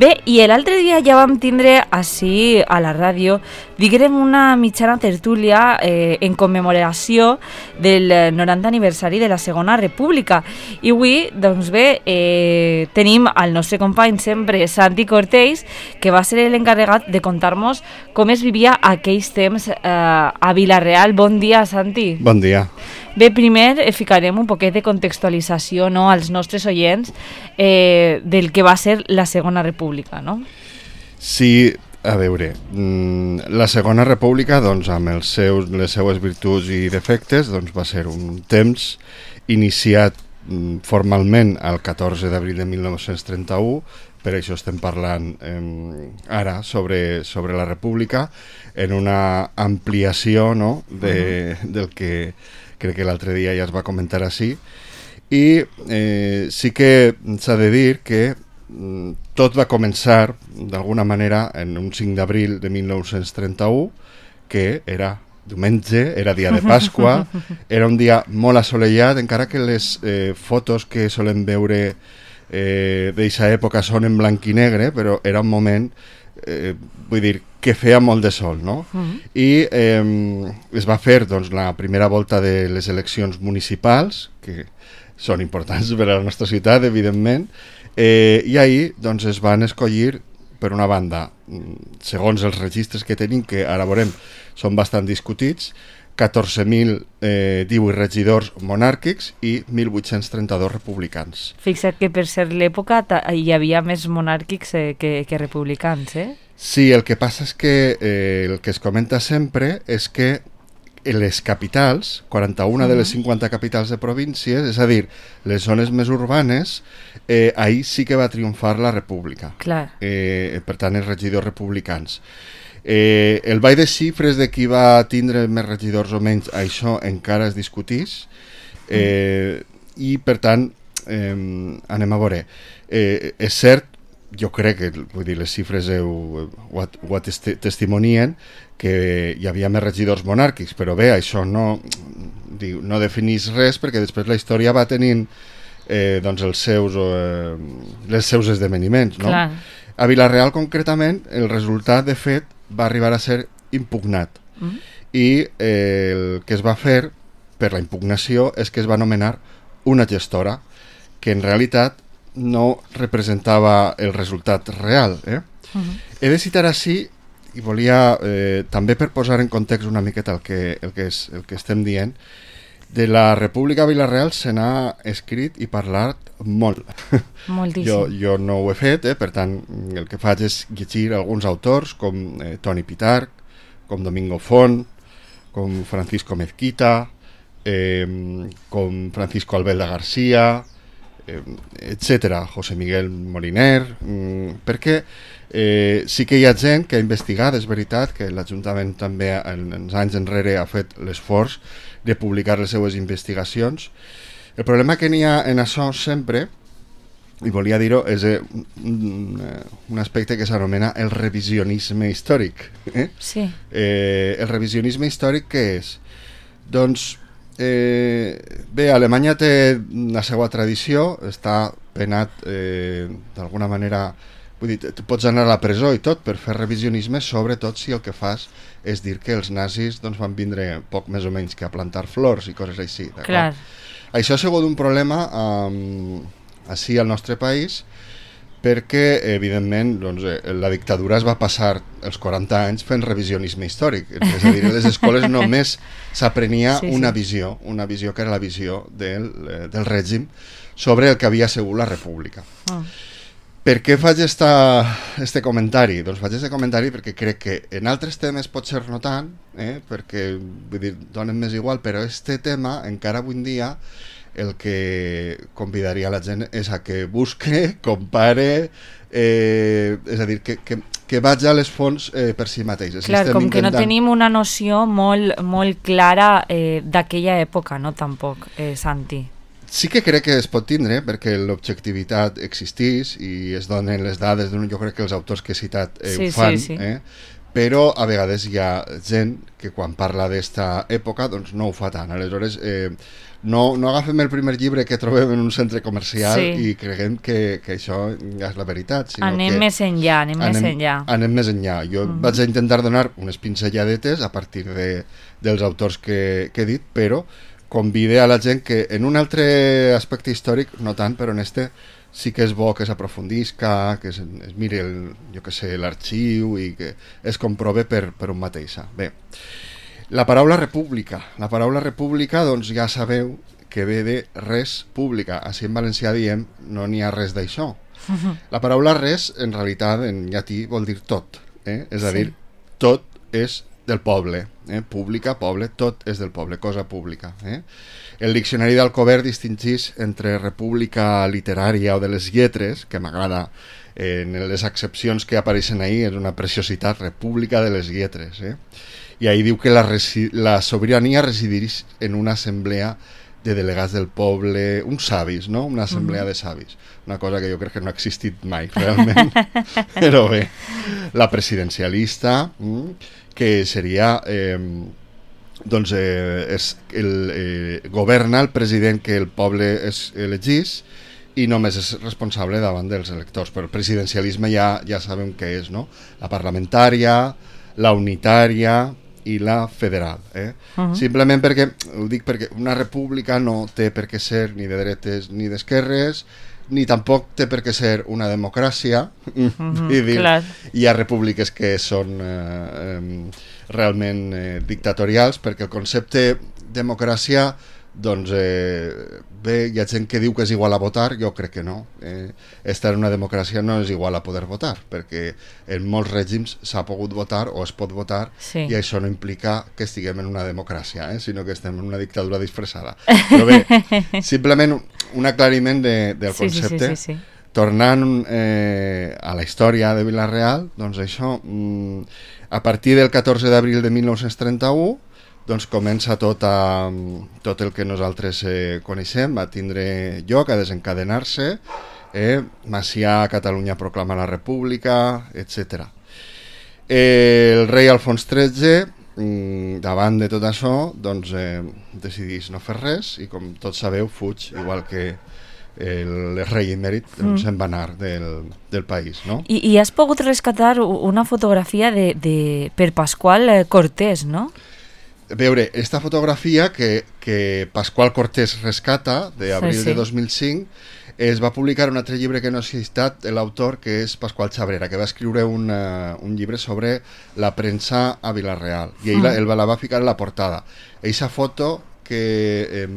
Bé, i l'altre dia ja vam tindre així a la ràdio, diguem una mitjana tertúlia en commemoració del 90 aniversari de la Segona República. I avui, doncs bé, tenim al nostre company sempre, Santi Cortells, que va ser l'encarregat de contar-nos com es vivia aquells temps a Vila-real. Bon dia, Santi. Bon dia. Bé, primer ficarem un poquet de contextualització, no, als nostres oients del que va ser la Segona República, no? Sí, a veure, la Segona República, doncs, amb les seues virtuts i defectes, doncs, va ser un temps iniciat formalment el 14 d'abril de 1931, per això estem parlant ara sobre la República, en una ampliació, no, del que crec que l'altre dia ja es va comentar així, i sí que s'ha de dir que tot va començar d'alguna manera en un 5 d'abril de 1931, que era diumenge, era dia de Pasqua, era un dia molt assolellat, encara que les fotos que solem veure d'aquesta època són en blanc i negre, però era un moment, vull dir, que feia molt de sol, no? I es va fer, doncs, la primera volta de les eleccions municipals, que són importants per a la nostra ciutat, evidentment, i ahir, doncs, es van escollir, per una banda, segons els registres que tenim, que ara veurem, són bastant discutits, 14.018 regidors monàrquics i 1.832 republicans. Fixa't que per ser l'època hi havia més monàrquics que republicans, eh? Sí, el que passa és que el que es comenta sempre és que les capitals, 41 de les 50 capitals de províncies, és a dir, les zones més urbanes, ahir sí que va triomfar la república. Clar. Per tant, els regidors republicans. El ball de xifres de qui va tindre més regidors o menys, això encara es discutís, i per tant anem a veure. És cert, jo crec que, vull dir, les xifres ho testimonien, que hi havia més regidors monàrquics, però bé, això no definís res, perquè després la història va tenint doncs els seus esdeveniments, no? Clar. A Vila-real, concretament, el resultat, de fet, va arribar a ser impugnat. I el que es va fer per la impugnació és que es va nomenar una gestora que en realitat no representava el resultat real. He de citar així, i volia també per posar en context una miqueta el que estem dient, de la República Vila-real se n'ha escrit i parlat molt. Moltíssim. Jo no ho he fet, per tant, el que faig és llegir alguns autors com Toni Pitarch, com Domingo Font, com Francisco Mezquita, com Francisco Albelda García, etc., José Miguel Moliner, perquè sí que hi ha gent que ha investigat, és veritat que l'Ajuntament també en anys enrere ha fet l'esforç de publicar les seues investigacions. El problema que n'hi ha en això sempre, i volia dir-ho, és un aspecte que s'anomena el revisionisme històric. Sí. El revisionisme històric què és? Doncs, bé, Alemanya té la seva tradició, està penat d'alguna manera, vull dir, tu pots anar a la presó i tot per fer revisionisme, sobretot si el que fas és dir que els nazis doncs, van vindre poc més o menys que a plantar flors i coses així. Clar. Això ha sigut un problema així al nostre país, perquè, evidentment, doncs, la dictadura es va passar els 40 anys fent revisionisme històric. És a dir, a les escoles només s'aprenia una visió que era la visió del règim sobre el que havia sigut la república. Per què faig este comentari? Doncs faig este comentari perquè crec que en altres temes pot ser no tant, perquè vull dir, donen més igual, però este tema encara avui en dia el que convidaria la gent és a que busque, compare, és a dir, que vaig a les fonts per si mateix. Clar, com que no tenim una noció molt clara d'aquella època, no, tampoc, Santi? Sí que crec que es pot tindre, perquè l'objectivitat existís i es donen les dades, jo crec que els autors que he citat ho fan, però a vegades hi ha gent que quan parla d'esta època doncs no ho fa tant. Aleshores, no agafem el primer llibre que trobem en un centre comercial i creguem que això ja és la veritat. Sinó anem més enllà, anem més enllà. Jo vaig intentar donar unes pincelladetes a partir dels autors que he dit, però convide a la gent que en un altre aspecte històric, no tant, però en este sí que és bo que s'aprofundisca, que es miri l'arxiu i que es comprove per un mateix. Bé, la paraula república, doncs ja sabeu que ve de res pública. Així en valencià diem no n'hi ha res d'això. La paraula res en realitat en llatí vol dir tot, és a dir, tot és del poble, pública, poble, tot és del poble, cosa pública. El diccionari d'Alcover distingeix entre república literària o de les lletres, que m'agrada en les accepcions que apareixen ahí, és una preciositat, república de les lletres. I ahí diu que la sobirania resideix en una assemblea de delegats del poble, uns savis, no? Una assemblea de savis. Una cosa que jo crec que no ha existit mai, realment. Però bé, la presidencialista, que seria governa el president que el poble elegís i només és responsable davant dels electors. Però el presidencialisme ja sabem què és, no? La parlamentària, la unitària i la federal. Simplement ho dic perquè una república no té per què ser ni de dretes ni d'esquerres, ni tampoc té per què ser una democràcia. Hi ha repúbliques que són realment dictatorials, perquè el concepte democràcia, doncs bé, hi ha gent que diu que és igual a votar, jo crec que no. Estar en una democràcia no és igual a poder votar, perquè en molts règims s'ha pogut votar o es pot votar, i això no implica que estiguem en una democràcia, sinó que estem en una dictadura disfressada. Però bé, simplement un aclariment del concepte. Tornant a la història de Vila-real, doncs això, a partir del 14 d'abril de 1931, doncs comença tot el que nosaltres coneixem, va tindre lloc a desencadenar-se, Macià a Catalunya proclama la república, etc. El rei Alfons XIII, davant de tot això, doncs decideix no fer res i, com tots sabeu, fuig, igual que el rei emèrit, se'n va anar del país, no? I has pogut rescatar una fotografia per Pasqual Cortés, no? Veure, esta fotografia que Pasqual Cortés rescata, d'abril de 2005, es va publicar un altre llibre que no ha citat l'autor, que és Pasqual Chabrera, que va escriure un llibre sobre la premsa a Vila-real, i ell la va ficar en la portada. Eixa foto que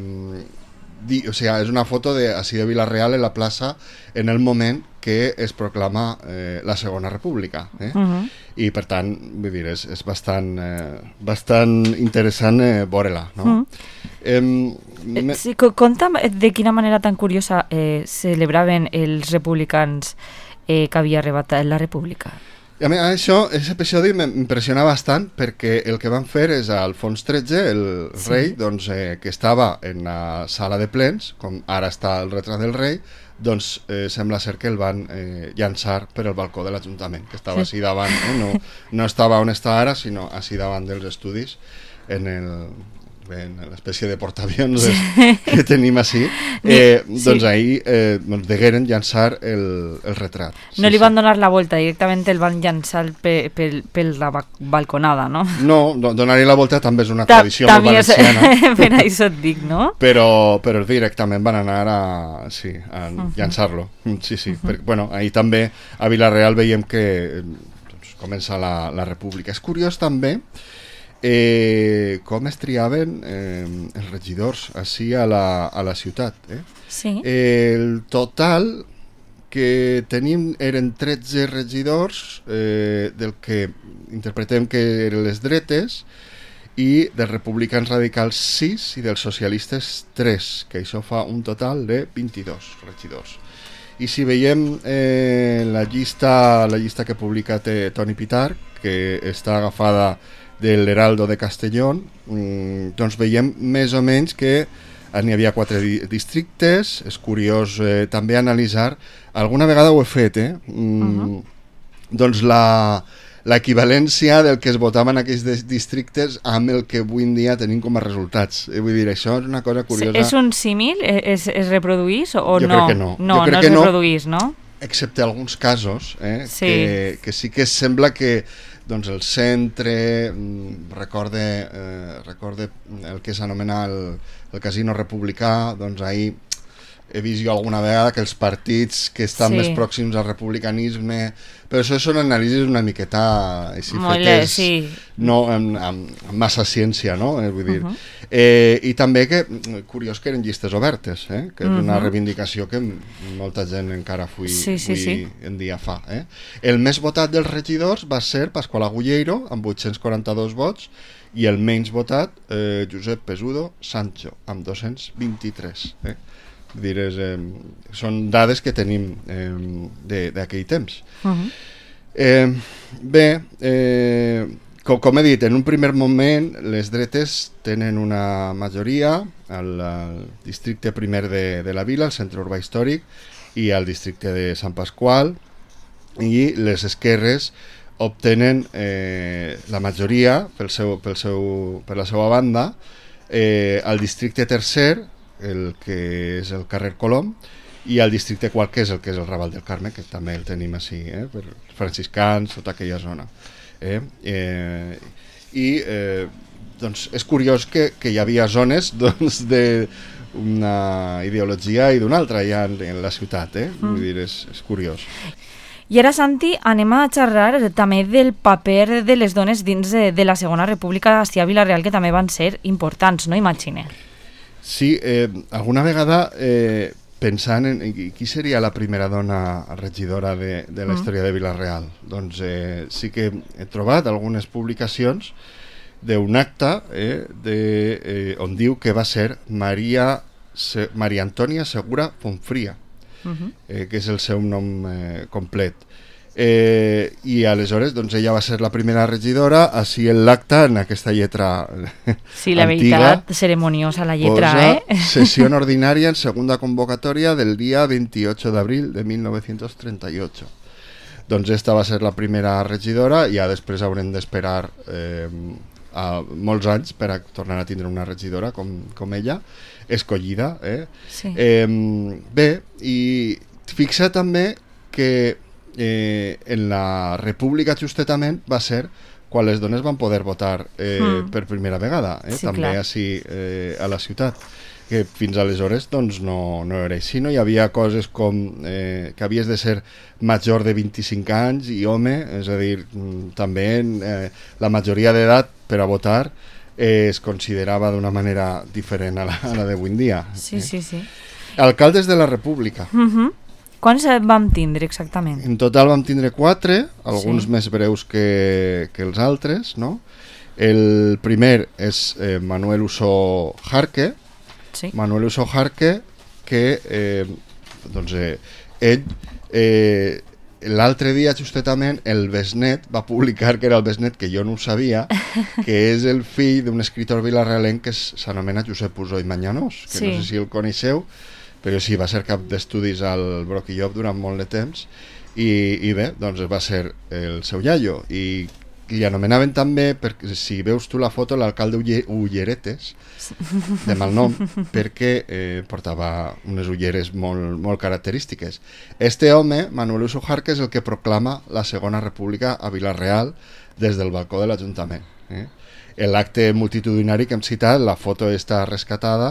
és una foto de Vila-real en la plaça en el moment que es proclama la Segona República, i per tant, vull dir, és bastant interessant veure-la, no? Conta'm de quina manera tan curiosa celebraven els republicans que havia arribat la república. I a mi aquest episodi m'impressiona bastant, perquè el que van fer és Alfons XIII, el rei, doncs, que estava en la sala de plens, com ara està el retrat del rei, doncs sembla ser que el van llançar per el balcó de l'Ajuntament, que estava així davant, no estava on està ara, sinó així davant dels estudis, en l'espècie de portaavions que tenim així, doncs ahir degueren llançar el retrat. No li van donar la volta, directament el van llançar per la balconada, no? No, donar-li la volta també és una tradició molt valenciana. Per això et dic, no? Però directament van anar a llançar-lo. Sí. Bueno, ahir també a Vila-real veiem que comença la república. És curiós també com es triaven els regidors així a la ciutat. El total que tenim eren 13 regidors, del que interpretem que eren les dretes, i dels republicans radicals 6 i dels socialistes 3, que això fa un total de 22 regidors. I si veiem la llista que publica Toni Pitar, que està agafada de l'Heraldo de Castellón, doncs veiem més o menys que n'hi havia 4 districtes. És curiós també analitzar, alguna vegada ho he fet, doncs l'equivalència del que es votava en aquells districtes amb el que avui en dia tenim com a resultats. Vull dir, això és una cosa curiosa. És un símil? Es reproduís o no? Jo crec que no. No es reproduís, no? Excepte alguns casos, sí. Que sí que sembla que doncs el centre recorde el que s'anomena el casino republicà, doncs ahir he vist jo alguna vegada que els partits que estan més pròxims al republicanisme, però això són anàlisis una miqueta així fetes, no amb massa ciència, no? Vull dir. I també que, curiós que eren llistes obertes, que és una reivindicació que molta gent encara avui en dia fa. El més votat dels regidors va ser Pasqual Agulleiro, amb 842 vots, i el menys votat, Josep Pesudo Sancho, amb 223. Dir, són dades que tenim d'aquell temps. Com he dit, en un primer moment les dretes tenen una majoria al districte primer de la vila, al centre urbà històric, i al districte de Sant Pasqual, i les esquerres obtenen la majoria per la seva banda al districte tercer, el que és el carrer Colom, i al districte qual, que és el Raval del Carme, que també el tenim així, per franciscans, tota aquella zona. Doncs és curiós que hi havia zones d'una ideologia i d'una altra ja en la ciutat, vull dir, és curiós. I ara, Santi, anem a xerrar també del paper de les dones dins de la Segona República a Vila-real, que també van ser importants, no, imagine? Sí, alguna vegada pensant en qui seria la primera dona regidora de la història de Vila-real, doncs sí que he trobat algunes publicacions d'un acte on diu que va ser Maria Antònia Segura Fonfria, que és el seu nom complet. I aleshores doncs ella va ser la primera regidora, així en l'acte, en aquesta lletra sí, la antiga, veritat, ceremoniosa la lletra, sessió ordinària en segunda convocatòria del dia 28 d'abril de 1938. Doncs esta va ser la primera regidora, i ja després haurem d'esperar molts anys per a tornar a tindre una regidora com ella, escollida. Sí. Bé, i fixa també que en la República justetament va ser quan les dones van poder votar per primera vegada, també així a la ciutat, que fins aleshores doncs, no era així, no hi havia coses com que havies de ser major de 25 anys i home, és a dir, també la majoria d'edat per a votar es considerava d'una manera diferent a la d'avui en dia. Sí. Alcaldes de la República. Quants vam tindre exactament? En total vam tindre 4, alguns més breus que els altres, no? El primer és Manuel Usó Jarque, que ell l'altre dia justament el besnet va publicar, que era el besnet que jo no ho sabia, que és el fill d'un escritor vilarrealenc que s'anomena Josep Usó i Mañanós, que no sé si el coneixeu, però sí, va ser cap d'estudis al Broc i Llop durant molt de temps, i bé, doncs va ser el seu iaio, i li anomenaven també, perquè si veus tu la foto, l'alcalde Ulleretes, de mal nom, perquè portava unes ulleres molt característiques. Este home, Manuel Usó Jarque, és el que proclama la Segona República a Vila-real des del balcó de l'Ajuntament. L'acte multitudinari que hem citat, la foto està rescatada,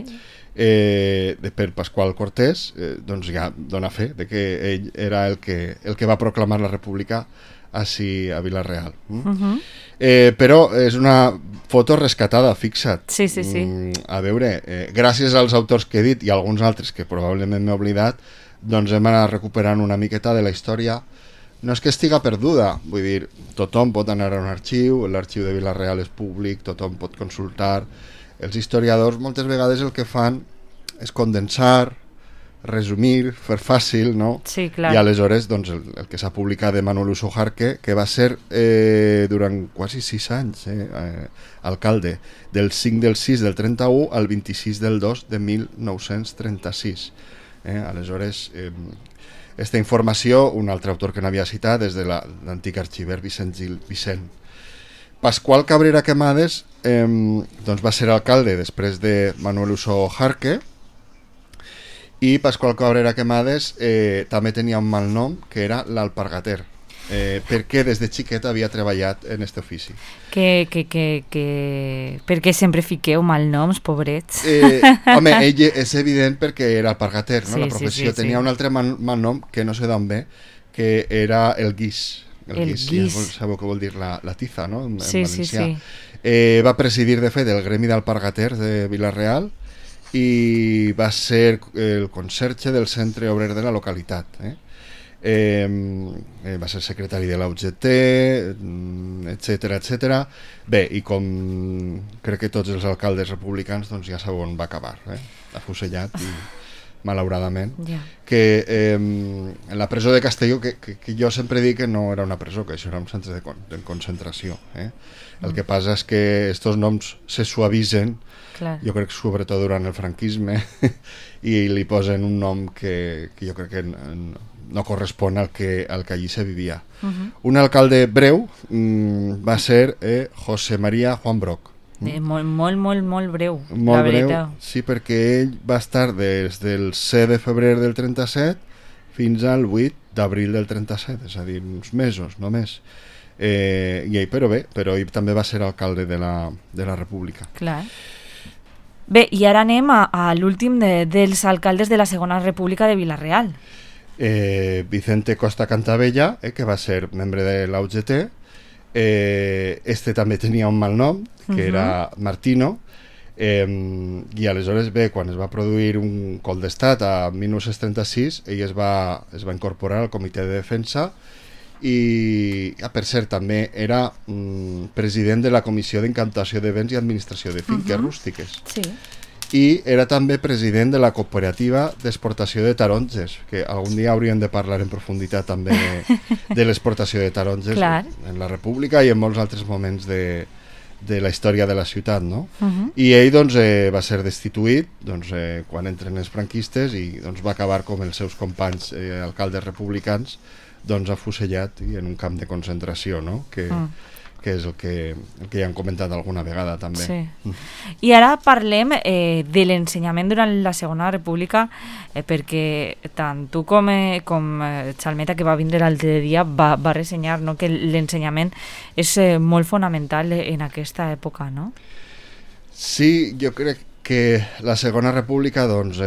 per Pasqual Cortés, doncs ja dona fe de que ell era el que va proclamar la República així a Vila-real. Però és una foto rescatada, fixa't. Sí. A veure, gràcies als autors que he dit i alguns altres que probablement m'he oblidat, doncs hem anat recuperant una miqueta de la història. No és que estiga perduda, vull dir, tothom pot anar a un arxiu, l'arxiu de Vila-real és públic, tothom pot consultar. Els historiadors moltes vegades el que fan és condensar, resumir, fer fàcil, no? Sí, clar. I aleshores doncs, el que s'ha publicat de Manuel Usó Jarque, que va ser durant quasi 6 anys alcalde, del 5 del 6 del 31 al 26 del 2 de 1936. Aleshores Esta informació, un altre autor que n'havia citat és de l'antic arxiver Vicent Pasqual Cabrera Quemades doncs va ser alcalde després de Manuel Uso Jarque, i Pasqual Cabrera Quemades també tenia un mal nom, que era l'Alpargater, perquè des de xiquet havia treballat en este ofici. Per què sempre fiqueu malnoms, pobrets? Home, ell és evident perquè era alpargater, no? Sí, La professió. sí. Tenia un altre malnom que no sé d'on ve, que era el guix. El guix. Sabeu què vol dir la tiza, no? En Sí. Va presidir, de fet, el gremi d'alpargaters de Vila-real i va ser el conserge del centre obrer de la localitat. Va ser secretari de la UGT, etc. Bé, i com crec que tots els alcaldes republicans, doncs ja sabeu on va acabar, afusellat i malauradament, que en la presó de Castelló, que jo sempre dic que no era una presó, que això era un centre de concentració. El que passa és que estos noms se suavitzen, jo crec que sobretot durant el franquisme, i li posen un nom que jo crec que no correspon al que allí se vivia. Un alcalde breu va ser José María Juan Broc. Molt breu, la veritat. Sí, perquè ell va estar des del 7 de febrer del 37 fins al 8 d'abril del 37, és a dir, uns mesos només. I ell, però ell també va ser alcalde de la República. Clar. Bé, i ara anem a l'últim dels alcaldes de la Segona República de Vila-real. Vicente Costa Cantabella, que va ser membre de la UGT. Este també tenia un mal nom, que era Martino, i aleshores, quan es va produir un cop d'estat a 1936, ell es va incorporar al comitè de defensa i, per cert, també era president de la Comissió d'Incantació de Béns i Administració de Finques Rústiques. Sí. I era també president de la cooperativa d'exportació de taronges, que algun dia hauríem de parlar en profunditat també de l'exportació de taronges en la República i en molts altres moments de la història de la ciutat, no? I ell doncs, va ser destituït quan entren els franquistes i va acabar com els seus companys alcaldes republicans, afusellat i en un camp de concentració, no? Que és el que ja hem comentat alguna vegada també. Sí. I ara parlem de l'ensenyament durant la Segona República, perquè tant tu com Xalmeta, que va vindre l'altre dia, va ressenyar, no, que l'ensenyament és molt fonamental en aquesta època, no? Sí, jo crec que la Segona República, els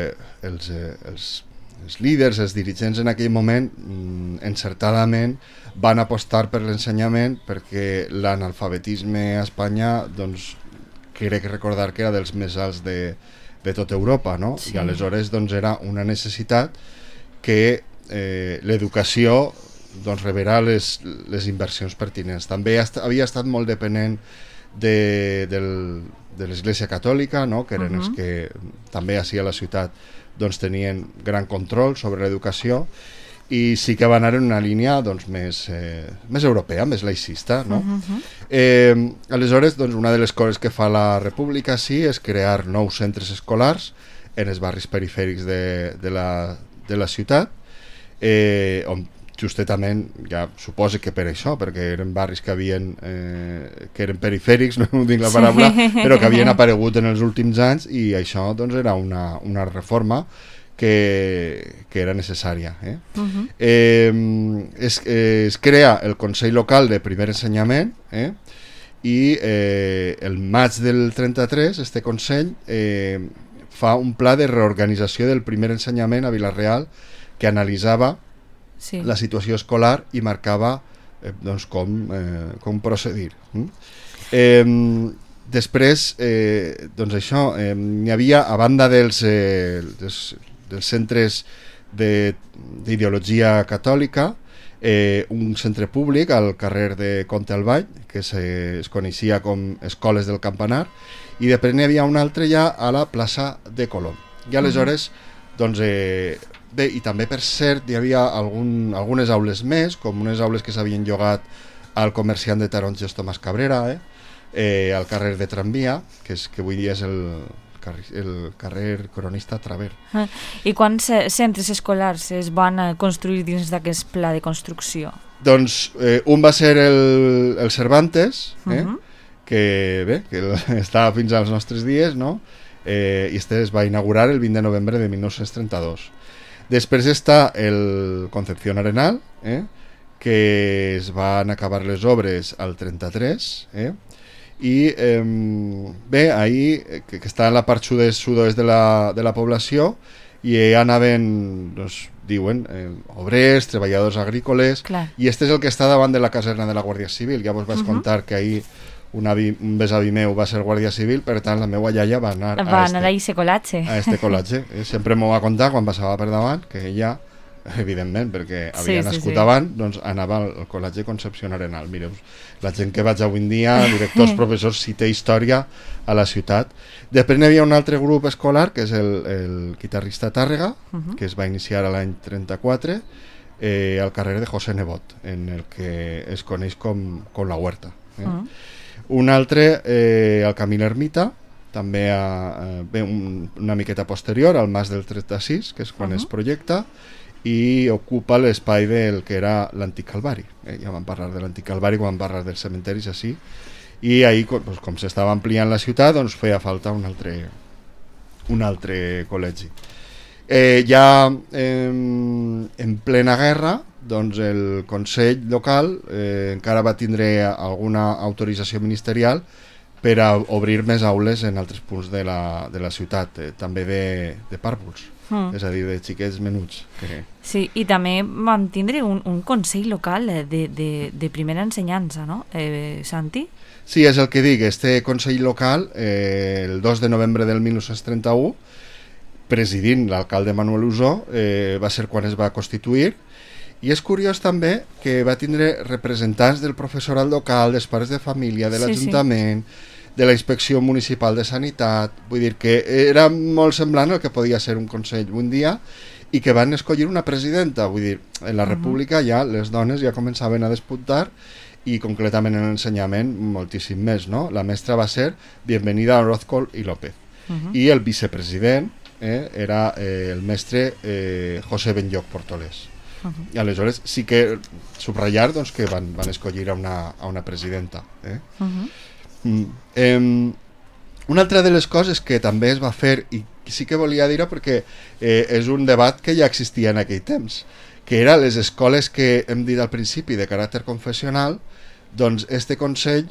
líders, els dirigents en aquell moment, encertadament van apostar per l'ensenyament, perquè l'analfabetisme a Espanya, crec recordar que era dels més alts de tota Europa, no? I aleshores era una necessitat que l'educació rebrà les inversions pertinents. També havia estat molt depenent de l'Església Catòlica, no? Que eren els que també ací a la ciutat tenien gran control sobre l'educació, i sí que va anar en una línia més europea, més laicista, no? Aleshores, una de les coses que fa la República és crear nous centres escolars en els barris perifèrics de la ciutat, on justament, ja suposo que per això, perquè eren barris que eren perifèrics, no dic la paraula, però que havien aparegut en els últims anys, i això era una reforma que era necessària. Es crea el Consell Local de Primer Ensenyament, i el maig del 33 este Consell fa un pla de reorganització del primer ensenyament a Vila-real que analitzava la situació escolar i marcava com procedir. Després, això, hi havia, a banda dels centres d'ideologia catòlica, un centre públic al carrer de Comte Albany, que es coneixia com Escoles del Campanar, i després n'hi havia un altre ja a la plaça de Colom. I aleshores, bé, i també, per cert, hi havia algunes aules més, com unes aules que s'havien llogat al comerciant de taronges Tomàs Cabrera, al carrer de Tramvia, que avui dia és el el carrer Cronista Traver. I quants centres escolars es van construir dins d'aquest pla de construcció? Doncs un va ser el Cervantes, que està fins als nostres dies, no? I este es va inaugurar el 20 de novembre de 1932. Després està el Concepción Arenal, que es van acabar les obres al 33, i ahir, que està en la part sud-oest de la població, i anaven, doncs, diuen, obrers, treballadors agrícoles. Clar. I este és el que està davant de la caserna de la Guàrdia Civil. Ja vos vaig contar que ahir un besavi meu va ser guàrdia civil, per tant la meva iaia va anar a este col·latge. Sempre m'ho va contar quan passava per davant, que ella, evidentment, perquè havia nascut abans, doncs anava al col·latge Concepción Arenal. Mireu, la gent que vaig avui en dia, directors, professors, si té història a la ciutat. Després n'hi havia un altre grup escolar, que és el Guitarrista Tàrrega, que es va iniciar l'any 34, al carrer de José Nebot, en el que es coneix com la Huerta. Un altre, al Camí L'Ermita, també una miqueta posterior, al Mas del 36, que és quan es projecta, i ocupa l'espai del que era l'antic Calvari. Ja vam parlar de l'antic Calvari quan vam parlar dels cementeris així, i ahir, com s'estava ampliant la ciutat, doncs feia falta un altre col·legi. Ja en plena guerra, doncs el Consell local encara va tindre alguna autorització ministerial per a obrir més aules en altres punts de la ciutat, també de pàrvuls, és a dir, de xiquets menuts. Sí, i també vam tindre un Consell local de primera ensenyança, no, Santi? Sí, és el que dic, este Consell local, el 2 de novembre del 1931, presidint l'alcalde Manuel Usó, va ser quan es va constituir. I és curiós també que va tindre representants del professorat local, dels pares de família, de l'Ajuntament, de la Inspecció Municipal de Sanitat. Vull dir que era molt semblant al que podia ser un Consell un dia, i que van escollir una presidenta. Vull dir, en la República ja les dones ja començaven a despuntar, i concretament en l'ensenyament moltíssim més, no? La mestra va ser Bienvenida Orozco i López. I el vicepresident era el mestre José Benlloch Portolés. I aleshores sí que subratllar, doncs, que van escollir a una presidenta. Una altra de les coses que també es va fer, i sí que volia dir-ho perquè és un debat que ja existia en aquell temps, que era les escoles que hem dit al principi de caràcter confessional, doncs este Consell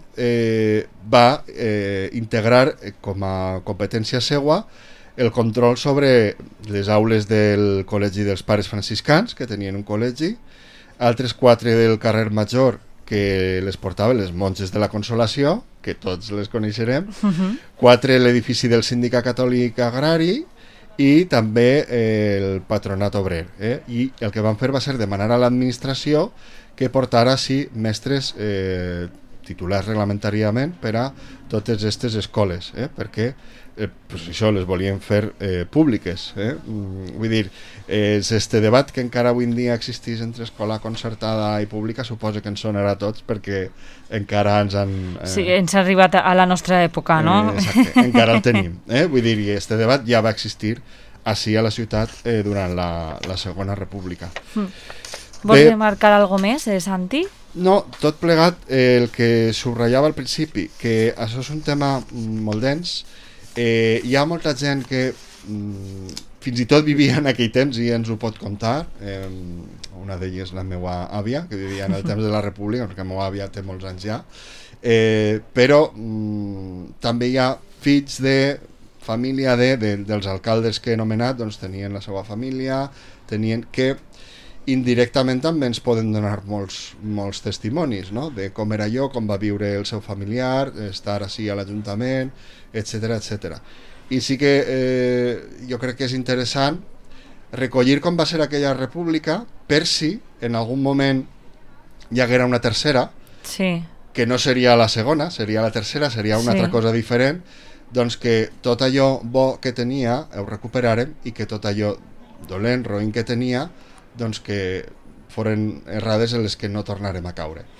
va integrar com a competència seua el control sobre les aules del Col·legi dels Pares Franciscans, que tenien un col·legi, altres 4 del carrer Major, que les portaven les monges de la Consolació, que tots les coneixerem, 4 l'edifici del Sindicat Catòlic Agrari, i també el Patronat Obrer. I el que van fer va ser demanar a l'administració que portara mestres titulars reglamentàriament per a totes aquestes escoles, perquè això les volien fer públiques. Vull dir, és este debat que encara avui en dia existeix entre escola concertada i pública, suposo que ens sonarà a tots perquè encara ens han... Sí, ens ha arribat a la nostra època, no? Exacte, encara el tenim. Vull dir, i este debat ja va existir així a la ciutat durant la Segona República. Vols remarcar alguna més, Santi? No, tot plegat, el que subratllava al principi, que això és un tema molt dens. Hi ha molta gent que fins i tot vivia en aquell temps i ens ho pot contar. Una d'elles és la meva àvia, que vivia en el temps de la República, perquè la meva àvia té molts anys ja. Però també hi ha fills de família dels alcaldes que he anomenat, doncs tenien la seva família, tenien que indirectament també ens poden donar molts testimonis, no? De com era jo, com va viure el seu familiar, estar així a l'Ajuntament, etc. I sí que jo crec que és interessant recollir com va ser aquella república, per si en algun moment hi haguera una tercera, que no seria la segona, seria la tercera, seria una altra cosa diferent, doncs que tot allò bo que tenia ho recuperarem i que tot allò dolent, roïn que tenia, doncs que foren errades en les que no tornarem a caure.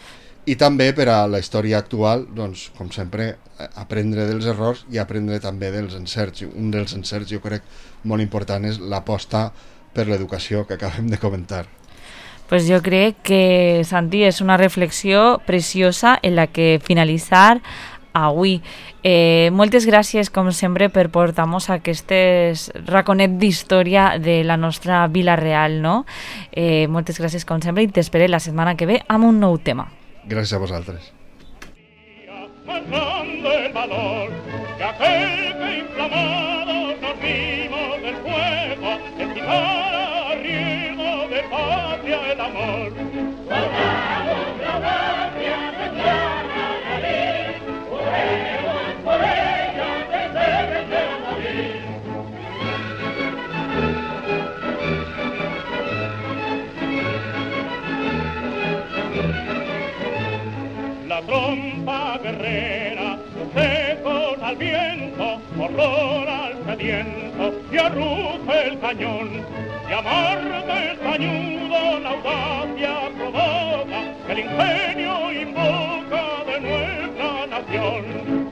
i també per a la història actual, doncs, com sempre, aprendre dels errors i aprendre també dels encerts. Un dels encerts jo crec molt important és l'aposta per l'educació que acabem de comentar. Pues jo crec que, Santi, és una reflexió preciosa en la que finalitzar avui. Moltes gràcies, com sempre, per portar-nos aquestes raconet d'història de la nostra Vila Real, no? Moltes gràcies, com sempre, i t'espero la setmana que ve amb un nou tema. Gràcies a vosaltres. Más grande el valor que aquel que inflamados nos vimos del fuego, estimara a riesgo de patria el amor. Guardamos la patria que llama a salir, juremos por ella desde a morir. La trompa guerrera, secos al viento, horror al sediento, y arruge el cañón, y amarga el cañudo, la audacia provoca, que el ingenio invoca de nuestra nación.